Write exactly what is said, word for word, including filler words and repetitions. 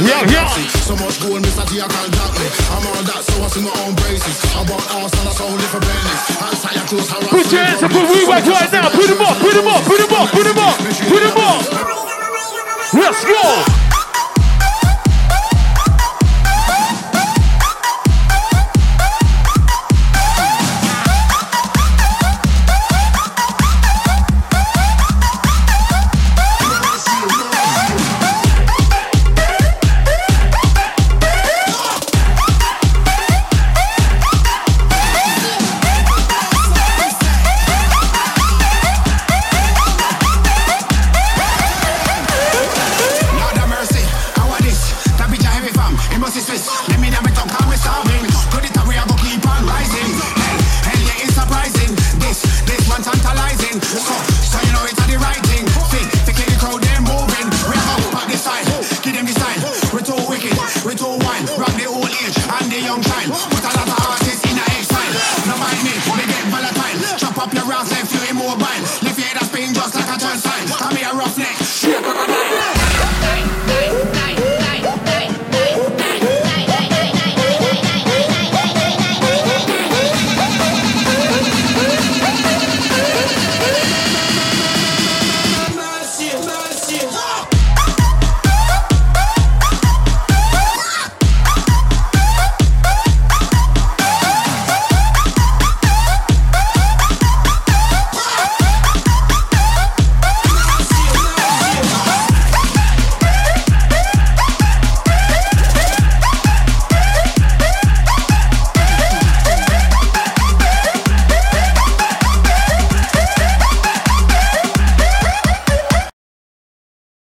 yeah, yeah. So much gold, Mister T, I can't doubt me. I'm all that, so I sing my own praises. I want arse and that's only for Bentley. Outside your clothes, how I put your hands up for WeWack right now. Put them up, put them up, put them up, put them up, put them up. Let's go. Left your head a spin just like a turn sign. Come here, roughneck.